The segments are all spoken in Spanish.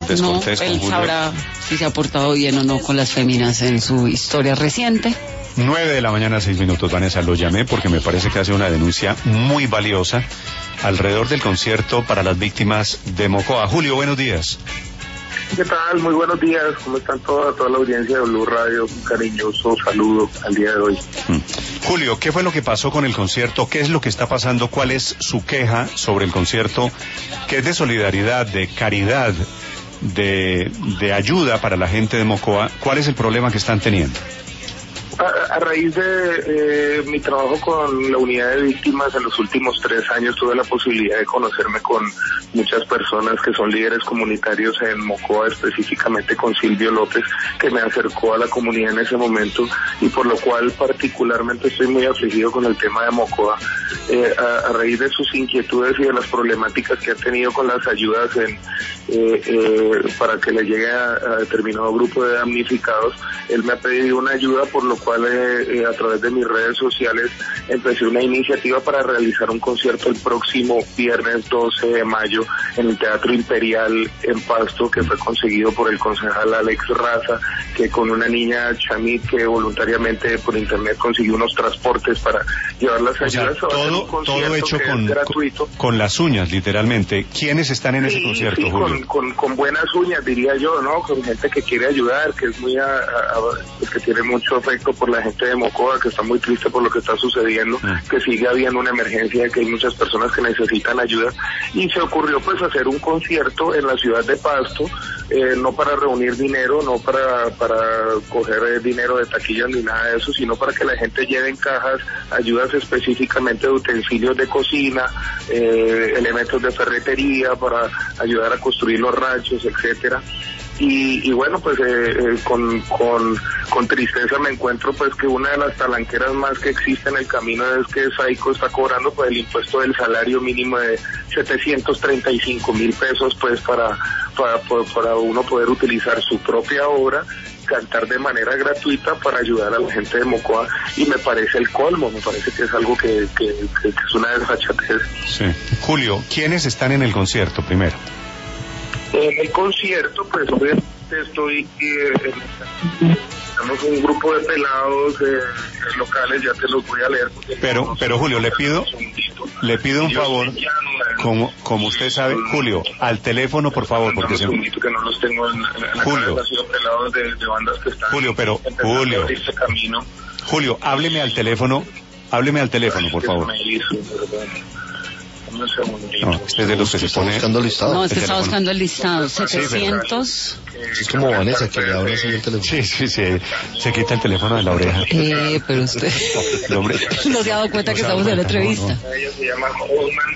descortés con él Julio. sabrá si se ha portado bien o no con las féminas en su historia reciente. 9:06 a.m, Vanessa, lo llamé porque me parece que hace una denuncia muy valiosa alrededor del concierto para las víctimas de Mocoa. Julio, buenos días. ¿Qué tal? Muy buenos días. ¿Cómo están toda la audiencia de Blue Radio? Un cariñoso saludo al día de hoy. Julio, ¿qué fue lo que pasó con el concierto? ¿Qué es lo que está pasando? ¿Cuál es su queja sobre el concierto? ¿Qué es de solidaridad, de caridad, de ayuda para la gente de Mocoa? ¿Cuál es el problema que están teniendo? A raíz de mi trabajo con la unidad de víctimas en los últimos 3 años, tuve la posibilidad de conocerme con muchas personas que son líderes comunitarios en Mocoa, específicamente con Silvio López, que me acercó a la comunidad en ese momento y por lo cual particularmente estoy muy afligido con el tema de Mocoa. A raíz de sus inquietudes y de las problemáticas que ha tenido con las ayudas para que le llegue a determinado grupo de damnificados, él me ha pedido una ayuda, por lo cual a través de mis redes sociales empecé una iniciativa para realizar un concierto el próximo viernes 12 de mayo en el Teatro Imperial en Pasto, que fue conseguido por el concejal Alex Raza, que con una niña Chamit que voluntariamente por internet consiguió unos transportes para llevar las ayudas. Todo hecho con las uñas, literalmente. ¿Quiénes están en ese concierto, sí, Julio? Con buenas uñas, diría yo, ¿no? Con gente que quiere ayudar, que es muy que tiene mucho afecto por la gente de Mocoa, que está muy triste por lo que está sucediendo, que sigue habiendo una emergencia, de que hay muchas personas que necesitan ayuda, y se ocurrió pues hacer un concierto en la ciudad de Pasto, no para reunir dinero, no para coger dinero de taquillas ni nada de eso, sino para que la gente lleve en cajas ayudas específicamente de utensilios de cocina, elementos de ferretería para ayudar a construir los ranchos, etcétera. Y bueno, pues con tristeza me encuentro pues que una de las talanqueras más que existe en el camino es que Saico está cobrando pues el impuesto del salario mínimo de 735,000 pesos pues para uno poder utilizar su propia obra, cantar de manera gratuita para ayudar a la gente de Mocoa, y me parece el colmo, me parece que es algo que es una desfachatez. Sí. Julio, ¿quiénes están en el concierto primero? En el concierto, pues obviamente tenemos un grupo de pelados locales, ya te los voy a leer. Pero Julio, le pido un favor, como usted sabe, Julio, al teléfono, por favor, porque que no los tengo en la Julio, cabeza, ha sido pelados de bandas que están Julio, este camino. Julio, hábleme al teléfono, por favor. No, este es de los que se pone... buscando el listado. No, usted está buscando el listado. 700... Es como Vanessa, que le habla así el teléfono. Sí, se quita el teléfono de la oreja. Pero usted no se ha dado cuenta que estamos en la entrevista. Ella se llama Holman,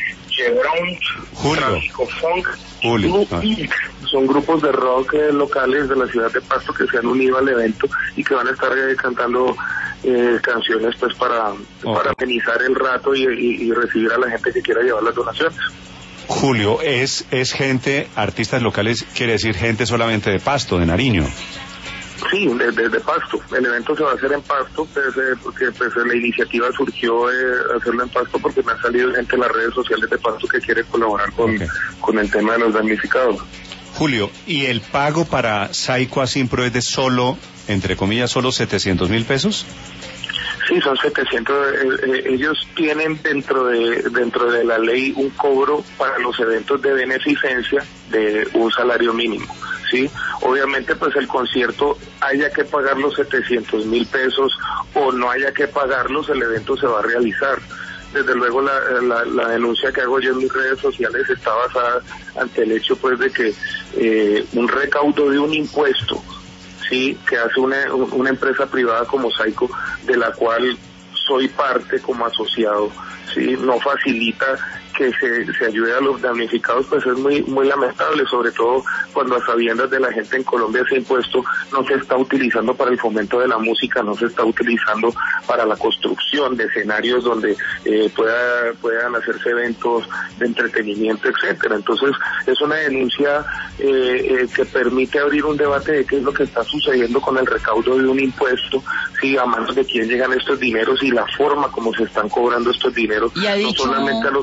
Chevron, Tráfico Funk, Julio. Son grupos de rock locales de la ciudad de Pasto que se han unido al evento y que van a estar cantando canciones pues para amenizar el rato y recibir a la gente que quiera llevar las donaciones. Julio, es gente, artistas locales, quiere decir gente solamente de Pasto, de Nariño. Sí, de Pasto. El evento se va a hacer en Pasto, porque pues la iniciativa surgió hacerlo en Pasto porque me ha salido gente en las redes sociales de Pasto que quiere colaborar con el tema de los damnificados. Julio, ¿y el pago para Saico Asimpro es de solo, entre comillas, solo 700,000 pesos? Sí, son 700. Ellos tienen dentro de la ley un cobro para los eventos de beneficencia de un salario mínimo. Sí, obviamente pues el concierto haya que pagar los 700,000 pesos o no haya que pagarlos, el evento se va a realizar. Desde luego la denuncia que hago yo en mis redes sociales está basada ante el hecho pues de que un recaudo de un impuesto, sí, que hace una empresa privada como Saico, de la cual soy parte como asociado, sí, no facilita que se ayude a los damnificados, pues es muy lamentable, sobre todo cuando a sabiendas de la gente en Colombia ese impuesto no se está utilizando para el fomento de la música, no se está utilizando para la construcción de escenarios donde puedan hacerse eventos de entretenimiento, etcétera. Entonces es una denuncia que permite abrir un debate de qué es lo que está sucediendo con el recaudo de un impuesto, sí, a manos de quién llegan estos dineros y la forma como se están cobrando estos dineros, no solamente a los empresarios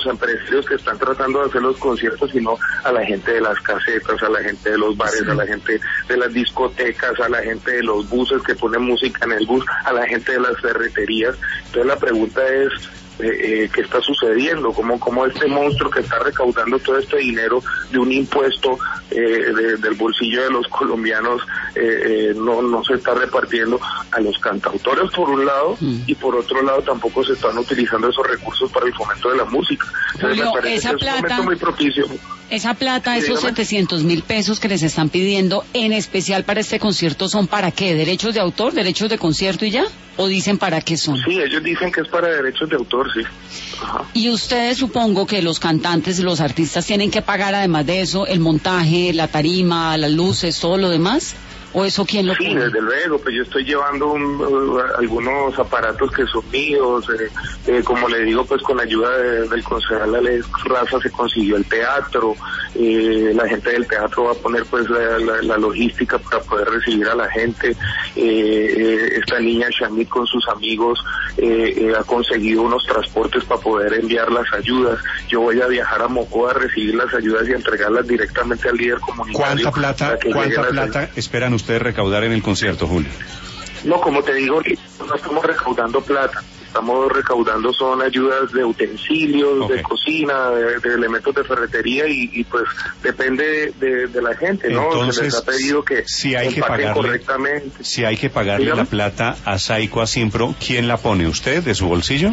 empresarios que están tratando de hacer los conciertos, sino a la gente de las casetas, a la gente de los bares, a la gente de las discotecas, a la gente de los buses que ponen música en el bus, a la gente de las ferreterías. Entonces la pregunta es, ¿qué está sucediendo? ¿Cómo este monstruo que está recaudando todo este dinero de un impuesto del bolsillo de los colombianos no se está repartiendo a los cantautores por un lado, y por otro lado tampoco se están utilizando esos recursos para el fomento de la música? Julio, esa plata, un momento muy propicio. Esa plata, esos 700.000 pesos que les están pidiendo, en especial para este concierto, ¿son para qué? ¿Derechos de autor, derechos de concierto y ya? ¿O dicen para qué son? Sí, ellos dicen que es para derechos de autor, sí. Ajá. Y ustedes, supongo que los cantantes, los artistas tienen que pagar además de eso el montaje, la tarima, las luces, todo lo demás. ¿O eso quién lo pone? Sí, desde luego, pues yo estoy llevando algunos aparatos que son míos, como le digo, pues con la ayuda del concejal Alex Raza se consiguió el teatro, la gente del teatro va a poner pues la logística para poder recibir a la gente, esta niña Shamit con sus amigos ha conseguido unos transportes para poder enviar las ayudas. Yo voy a viajar a Mocoa a recibir las ayudas y entregarlas directamente al líder comunitario. ¿Cuánta plata esperan ustedes recaudar en el concierto, Julio? No, como te digo, no estamos recaudando plata, estamos recaudando son ayudas de utensilios, de cocina, de elementos de ferretería y pues depende de la gente, ¿no? Entonces, se les ha pedido que si hay correctamente. Si hay que pagarle la plata a Saico Asimpro, ¿quién la pone? ¿Usted de su bolsillo?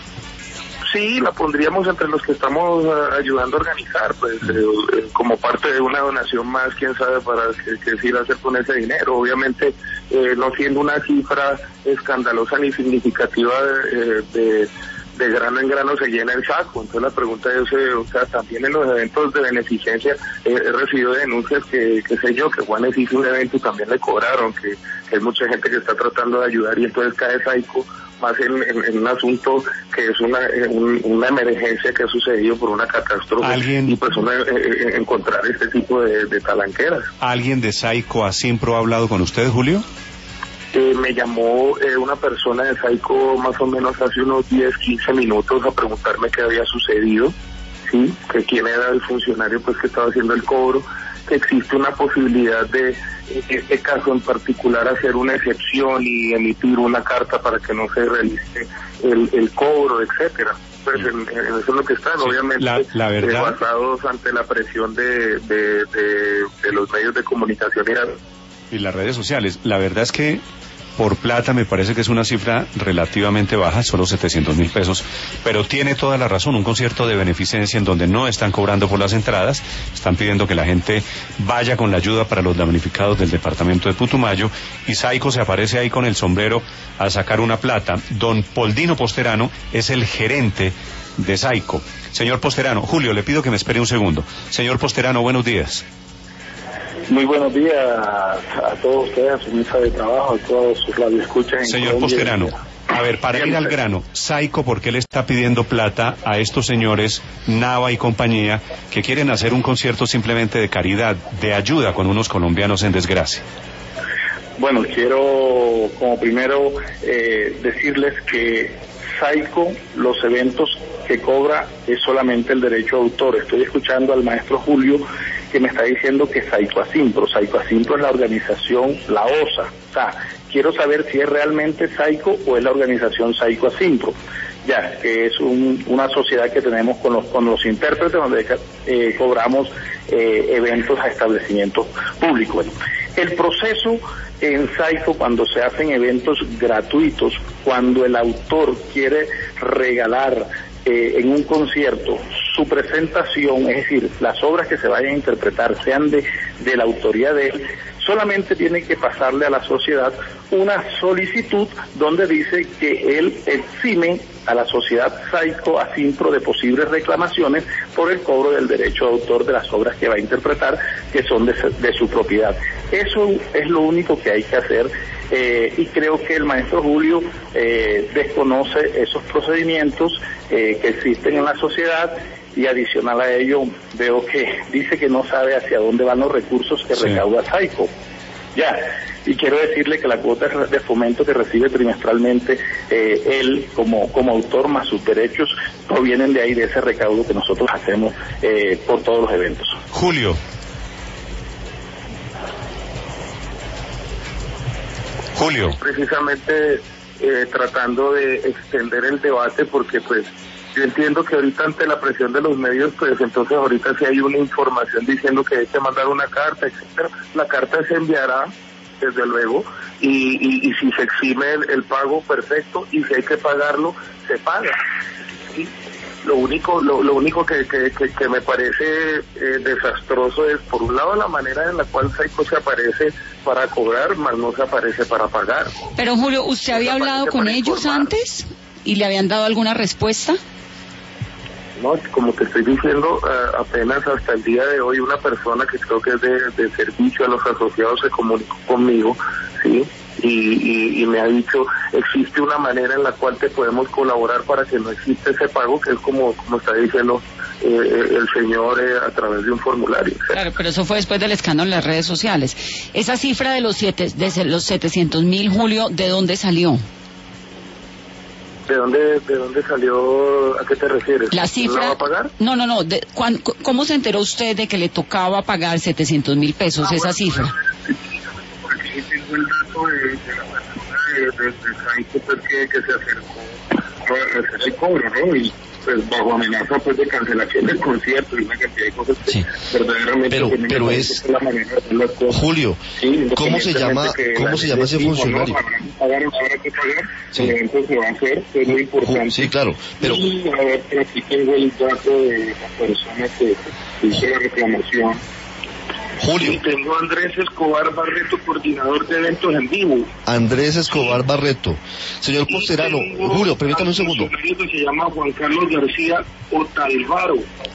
Sí, la pondríamos entre los que estamos ayudando a organizar, pues como parte de una donación más, quién sabe para qué ir a hacer con ese dinero. Obviamente no siendo una cifra escandalosa ni significativa de grano en grano se llena el saco. Entonces la pregunta es, o sea, también en los eventos de beneficencia he recibido denuncias que sé yo, que Juanes hizo un evento y también le cobraron, que hay mucha gente que está tratando de ayudar y entonces cae Saico más en un asunto que es una emergencia que ha sucedido por una catástrofe y pues encontrar este tipo de talanqueras. ¿Alguien de Saico Asimpro ha hablado con usted, Julio? Me llamó una persona de Saico más o menos hace unos 10, 15 minutos a preguntarme qué había sucedido, sí, que quién era el funcionario pues que estaba haciendo el cobro, que existe una posibilidad de, en este caso en particular, hacer una excepción y emitir una carta para que no se realice el cobro, etcétera. Pues en eso es lo que están, sí, obviamente, la verdad, basados ante la presión de los medios de comunicación y las redes sociales. La verdad es que por plata me parece que es una cifra relativamente baja, solo 700.000 pesos, pero tiene toda la razón, un concierto de beneficencia en donde no están cobrando por las entradas, están pidiendo que la gente vaya con la ayuda para los damnificados del departamento de Putumayo, y Saico se aparece ahí con el sombrero a sacar una plata. Don Poldino Posterano es el gerente de Saico. Señor Posterano, Julio, le pido que me espere un segundo. Señor Posterano, buenos días. Muy buenos días a todos ustedes, a su mesa de trabajo, a todos sus radioescuchas. Señor Posterano, a ver, para ir al grano, Saico, ¿por qué le está pidiendo plata a estos señores, Nava y compañía, que quieren hacer un concierto simplemente de caridad, de ayuda con unos colombianos en desgracia? Bueno, quiero como primero decirles que Saico, los eventos que cobra es solamente el derecho de autor. Estoy escuchando al maestro Julio que me está diciendo que Saico Asimpro es la organización, la OSA. O sea, quiero saber si es realmente Saico o es la organización Saico Asimpro, ya que es una sociedad que tenemos con los intérpretes, donde cobramos eventos a establecimientos públicos. Bueno, el proceso en Saico, cuando se hacen eventos gratuitos, cuando el autor quiere regalar en un concierto su presentación, es decir, las obras que se vayan a interpretar sean de la autoría de él, solamente tiene que pasarle a la sociedad una solicitud donde dice que él exime a la sociedad Saico Asimpro de posibles reclamaciones por el cobro del derecho de autor de las obras que va a interpretar, que son de su propiedad. Eso es lo único que hay que hacer, y creo que el maestro Julio desconoce esos procedimientos que existen en la sociedad, y adicional a ello veo que dice que no sabe hacia dónde van los recursos que recauda Saico. Ya, y quiero decirle que la cuota de fomento que recibe trimestralmente él como autor más sus derechos provienen de ahí, de ese recaudo que nosotros hacemos por todos los eventos. Julio, precisamente tratando de extender el debate, porque pues yo entiendo que ahorita ante la presión de los medios, pues entonces ahorita si hay una información diciendo que hay que mandar una carta, etcétera, la carta se enviará desde luego, y si se exime el pago, perfecto, y si hay que pagarlo, se paga. ¿Sí? Lo único que me parece desastroso es, por un lado, la manera en la cual Saico se aparece para cobrar, más no se aparece para pagar. Pero Julio, ¿usted había hablado con ellos antes y le habían dado alguna respuesta? No, como te estoy diciendo, apenas hasta el día de hoy una persona que creo que es de servicio a los asociados se comunicó conmigo, ¿sí? Y me ha dicho, existe una manera en la cual te podemos colaborar para que no existe ese pago, que es como está diciendo el señor a través de un formulario. Claro, pero eso fue después del escándalo en las redes sociales. Esa cifra de los 700.000, Julio, ¿de dónde salió? ¿De dónde salió? ¿A qué te refieres? La cifra. ¿La va a pagar? No. ¿Cómo se enteró usted de que le tocaba pagar 700.000 pesos, esa cifra? Aquí tengo el dato de la persona de Saico, pues, que se acercó a hacer el cobro, ¿no? Y pues bajo amenaza pues de cancelación del concierto y una cantidad de cosas que sí. Verdaderamente pero es la manera de hacer las cosas. Julio, sí, ¿cómo se llama ese funcionario? No, habrá que pagar, sí. El evento se va a hacer, es muy importante. Sí, claro, pero y a ver, aquí tengo el dato de la persona que hizo la reclamación. Julio. Y tengo a Andrés Escobar Barreto, coordinador de eventos en vivo. Andrés Escobar Barreto. Señor Posterano, Julio, permítame un segundo. Que se llama Juan Carlos García Otalvaro.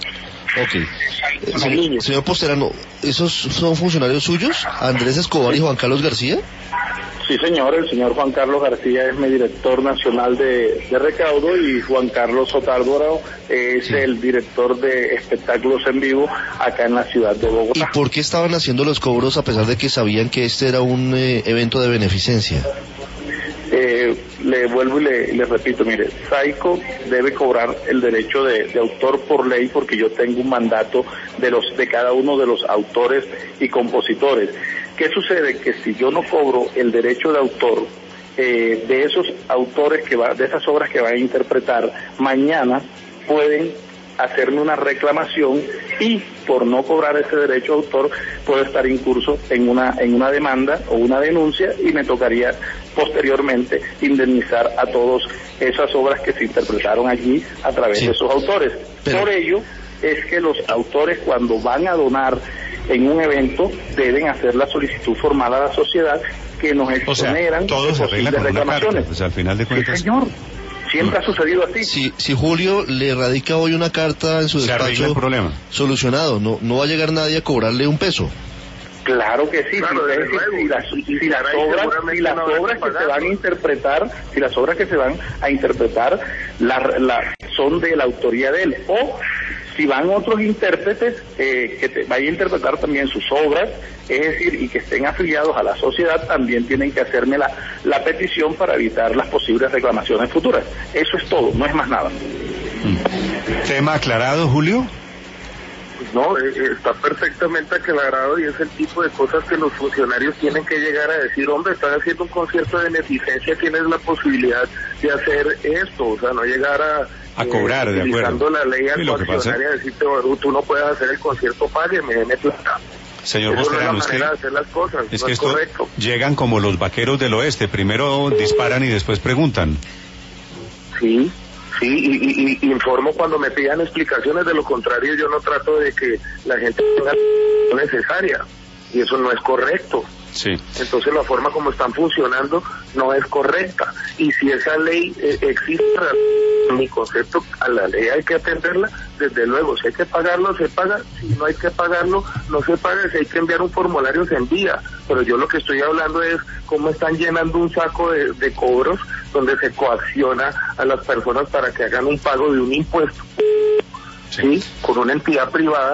Ok. Señor Posterano, ¿esos son funcionarios suyos? ¿Andrés Escobar y Juan Carlos García? Sí, señor, el señor Juan Carlos García es mi director nacional de recaudo y Juan Carlos Otalvaro es el director de espectáculos en vivo acá en la ciudad de Bogotá. ¿Y por qué estaban haciendo los cobros a pesar de que sabían que este era un evento de beneficencia? Le vuelvo y le repito, mire, Saico debe cobrar el derecho de autor por ley porque yo tengo un mandato de cada uno de los autores y compositores. ¿Qué sucede? Que si yo no cobro el derecho de autor de esos autores de esas obras que van a interpretar, mañana pueden hacerme una reclamación y por no cobrar ese derecho de autor puedo estar incurso en una demanda o una denuncia y me tocaría posteriormente indemnizar a todas esas obras que se interpretaron allí a través de esos autores. Por ello es que los autores cuando van a donar en un evento deben hacer la solicitud formal a la sociedad que nos exoneran todo se arregla con reclamaciones. Una carta, pues al final de cuentas. Sí, señor. Siempre ha sucedido así. Si Julio le radica hoy una carta en su despacho, el problema. Solucionado, no va a llegar nadie a cobrarle un peso. Claro que sí, claro, si las obras que se van a interpretar son de la autoría de él, o si van otros intérpretes que vayan a interpretar también sus obras, es decir, y que estén afiliados a la sociedad, también tienen que hacerme la petición para evitar las posibles reclamaciones futuras. Eso es todo, no es más nada. ¿Tema aclarado, Julio? No, está perfectamente aclarado y es el tipo de cosas que los funcionarios tienen que llegar a decir, hombre, están haciendo un concierto de beneficencia, tienes la posibilidad de hacer esto, o sea, no llegar a cobrar, de acuerdo. Utilizando la ley al funcionario a decirte, tú no puedes hacer el concierto, págueme, déme plata. Señor Posterano, es de hacer las cosas, es no que es esto correcto. Llegan como los vaqueros del oeste, primero disparan y después preguntan. Sí, y informo cuando me pidan explicaciones, de lo contrario yo no trato de que la gente tenga la necesaria, y eso no es correcto. Sí. Entonces la forma como están funcionando no es correcta, y si esa ley existe, mi concepto, a la ley hay que atenderla, desde luego, si hay que pagarlo, se paga, si no hay que pagarlo, no se paga, si hay que enviar un formulario, se envía, pero yo lo que estoy hablando es cómo están llenando un saco de cobros, donde se coacciona a las personas para que hagan un pago de un impuesto, ¿sí? Con una entidad privada,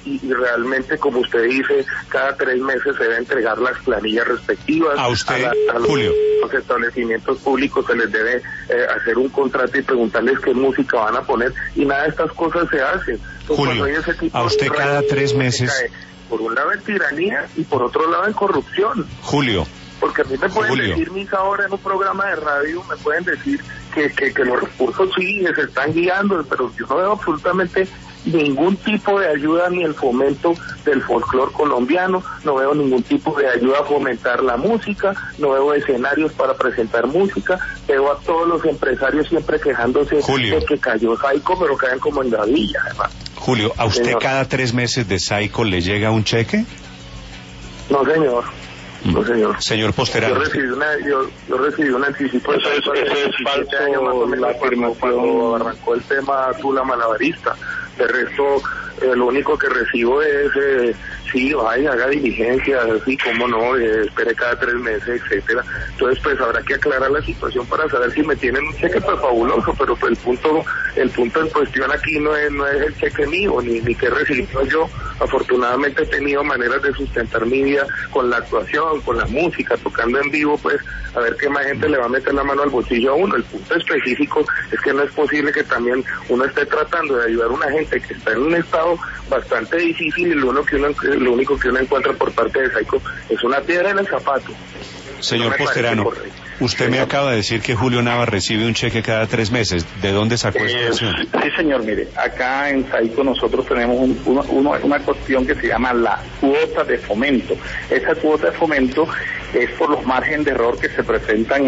y realmente, como usted dice, cada 3 meses se debe entregar las planillas respectivas. A usted, a Julio. Los establecimientos públicos se les debe hacer un contrato y preguntarles qué música van a poner, y nada de estas cosas se hacen. Entonces, Julio, a usted cada 3 meses... Por un lado en tiranía y por otro lado en corrupción. Julio. Porque a mí me pueden decir, Misa, ahora en un programa de radio, me pueden decir que los recursos sí se están guiando, pero yo no veo absolutamente ningún tipo de ayuda ni el fomento del folclore colombiano, no veo ningún tipo de ayuda a fomentar la música, no veo escenarios para presentar música, veo a todos los empresarios siempre quejándose de que cayó Saico, pero caen como en gavilla, además. Julio, ¿a usted cada 3 meses de Saico le llega un cheque? No, señor. No, señor. Señor Posterano. Yo recibí un anticipo. Eso es falso, la afirmación. Cuando arrancó el tema Tula Malabarista. De resto, lo único que recibo es, sí, vaya, haga diligencias, así como no, espere cada 3 meses, etcétera. Entonces, pues habrá que aclarar la situación para saber si me tienen un cheque, pues fabuloso, pero pues el punto en cuestión aquí no es el cheque mío, ni que he recibido yo. Afortunadamente he tenido maneras de sustentar mi vida con la actuación, con la música, tocando en vivo, pues a ver qué más gente le va a meter la mano al bolsillo a uno. El punto específico es que no es posible que también uno esté tratando de ayudar a una gente que está en un estado bastante difícil y lo único que uno encuentra por parte de Saico es una piedra en el zapato. Señor Posterano, usted me acaba de decir que Julio Nava recibe un cheque cada 3 meses. ¿De dónde sacó esa información? Sí, señor, mire, acá en Saico nosotros tenemos una cuestión que se llama la cuota de fomento. Esa cuota de fomento es por los márgenes de error que se presentan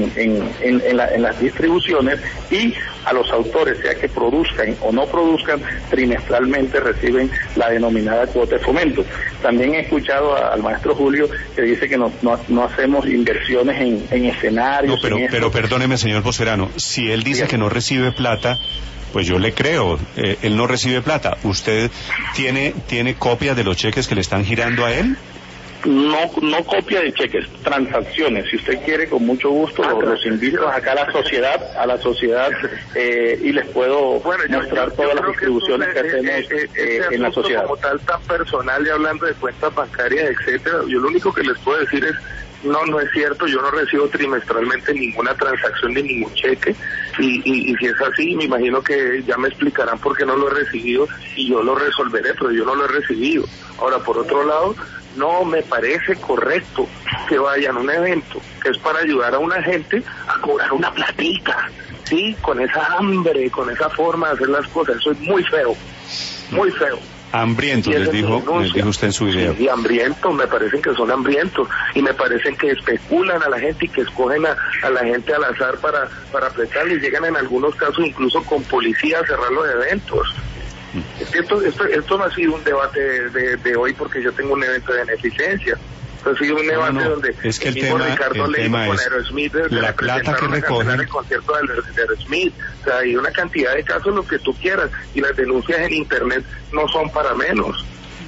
en las distribuciones, y a los autores, sea que produzcan o no produzcan, trimestralmente reciben la denominada cuota de fomento. También he escuchado al maestro Julio que dice que no hacemos inversiones en escenarios. No, pero perdóneme, señor Posterano, si él dice que no recibe plata, pues yo le creo, él no recibe plata. ¿Usted tiene copias de los cheques que le están girando a él? No copia de cheques, transacciones. Si usted quiere, con mucho gusto los invito acá a la sociedad y les puedo mostrar todas las distribuciones que hacemos en la sociedad. Como tal, tan personal, y hablando de cuentas bancarias, etcétera, yo lo único que les puedo decir es, no es cierto, yo no recibo trimestralmente ninguna transacción ni ningún cheque, y si es así, me imagino que ya me explicarán por qué no lo he recibido y yo lo resolveré, pero yo no lo he recibido. Ahora, por otro lado, no me parece correcto que vayan a un evento que es para ayudar a una gente a cobrar una platica, ¿sí? Con esa hambre, con esa forma de hacer las cosas. Eso es muy feo, muy feo. Hambrientos, les dijo usted en su video. Sí, hambrientos, me parecen que son hambrientos, y me parecen que especulan a la gente y que escogen a la gente al azar para apretarle, y llegan en algunos casos incluso con policía a cerrar los eventos. Esto no ha sido un debate de hoy porque yo tengo un evento de beneficencia. Esto ha sido un debate donde es que el tema es Aerosmith, la plata que recogen el concierto de Aerosmith, o sea, hay una cantidad de casos, lo que tú quieras, y las denuncias en internet no son para menos.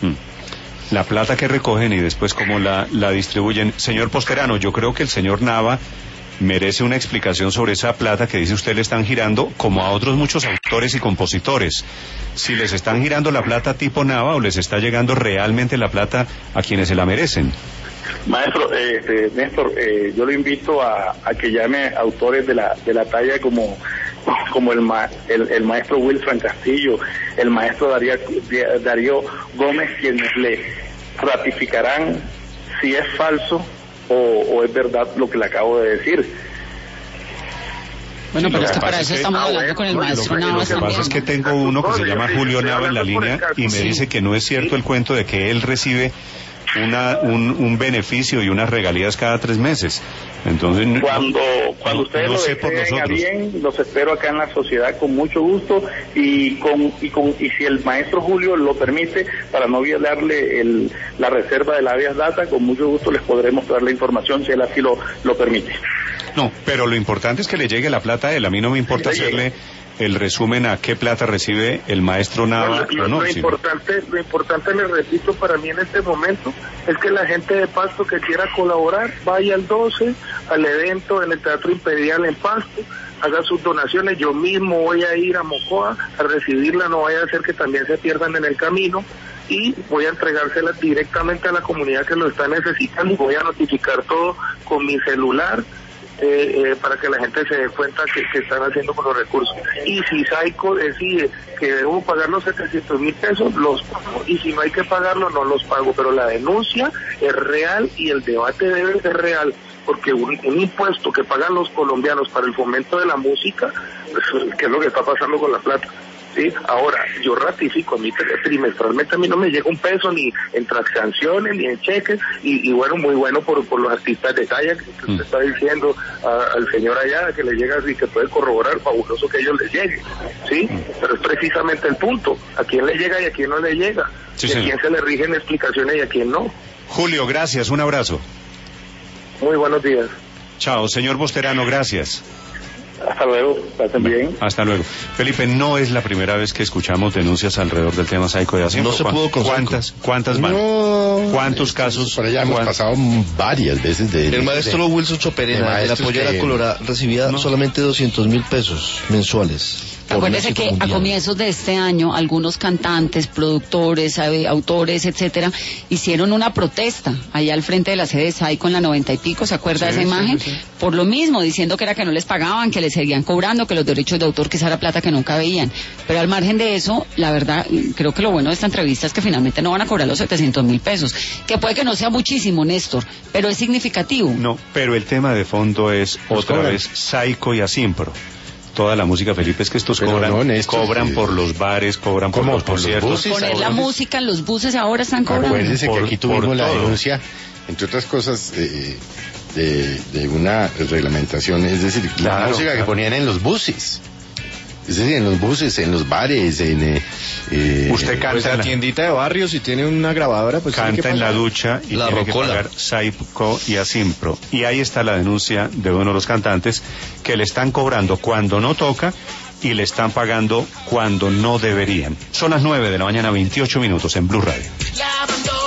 La plata que recogen y después cómo la distribuyen. Señor Posterano, yo creo que el señor Nava merece una explicación sobre esa plata que dice usted le están girando, como a otros muchos autores y compositores. Si les están girando la plata tipo Nava o les está llegando realmente la plata a quienes se la merecen. Maestro, Néstor, yo lo invito a que llame autores de la talla como el maestro Wilfran Castillo, el maestro Darío Gómez, quienes le ratificarán si es falso o es verdad lo que le acabo de decir. Bueno, pero para eso estamos hablando con el maestro Nava. Lo que pasa es que tengo uno que se llama Julio Nava en la línea y me dice que no es cierto el cuento de que él recibe un beneficio y unas regalías cada 3 meses. Entonces, cuando ustedes lo deseen a bien, los espero acá en la sociedad con mucho gusto, y si el maestro Julio lo permite, para no violarle la reserva de la habeas data, con mucho gusto les podremos dar la información si él así lo permite. No, pero lo importante es que le llegue la plata a él. A mí no me importa hacerle el resumen a qué plata recibe el maestro Nava. Lo importante, les repito, para mí en este momento, es que la gente de Pasto que quiera colaborar, vaya al 12, al evento en el Teatro Imperial en Pasto, haga sus donaciones. Yo mismo voy a ir a Mocoa a recibirla, no vaya a ser que también se pierdan en el camino. y voy a entregárselas directamente a la comunidad que lo está necesitando y voy a notificar todo con mi celular para que la gente se dé cuenta que están haciendo con los recursos. Y si Saico decide que debo pagar los 700.000 pesos, los pago, y si no hay que pagarlo, no los pago, pero la denuncia es real y el debate debe ser real, porque un impuesto que pagan los colombianos para el fomento de la música, pues, ¿qué es lo que está pasando con la plata? ¿Sí? Ahora, yo ratifico, a mí trimestralmente a mí no me llega un peso ni en transcanciones ni en cheques, y bueno, muy bueno por los artistas de talla que usted está diciendo al señor allá, que le llega y que puede corroborar, fabuloso que ellos les llegue, ¿sí? Pero es precisamente el punto, a quién le llega y a quién no le llega, sí, y a quién se le rigen explicaciones y a quién no. Julio, gracias, un abrazo. Muy buenos días. Chao, señor Bosterano, gracias. Hasta luego, pasen bien. Hasta luego. Felipe, no es la primera vez que escuchamos denuncias alrededor del tema Saico y así. No se pudo con ¿Cuántas van? No, ¿Cuántos casos? Por allá hemos pasado varias veces de... El maestro Wilson Choperena de la Pollera Colorada recibía solamente 200.000 pesos mensuales. Acuérdese que a comienzos de este año algunos cantantes, productores, autores, etcétera, hicieron una protesta allá al frente de la sede de Saico en la 90 y pico, ¿se acuerda de esa imagen? Sí. Por lo mismo, diciendo que era que no les pagaban, que les seguían cobrando, que los derechos de autor, que esa era plata que nunca veían. Pero al margen de eso, la verdad, creo que lo bueno de esta entrevista es que finalmente no van a cobrar los 700.000 pesos, que puede que no sea muchísimo, Néstor, pero es significativo. No, pero el tema de fondo es otra vez Saico y Asimpro. Toda la música, Felipe, es que estos cobran por los bares, cobran por los conciertos. Poner la música en los buses ahora están cobrando. Acuérdense que aquí tuvimos la denuncia, entre otras cosas, de una reglamentación, es decir, la música que ponían en los buses. Es decir, en los buses, en los bares, usted canta pues en la tiendita de barrio, si tiene una grabadora, pues canta en la ducha y tiene que pagar Saico y Asimpro. Y ahí está la denuncia de uno de los cantantes, que le están cobrando cuando no toca y le están pagando cuando no deberían. Son las 9 de la mañana, 28 minutos en Blue Radio.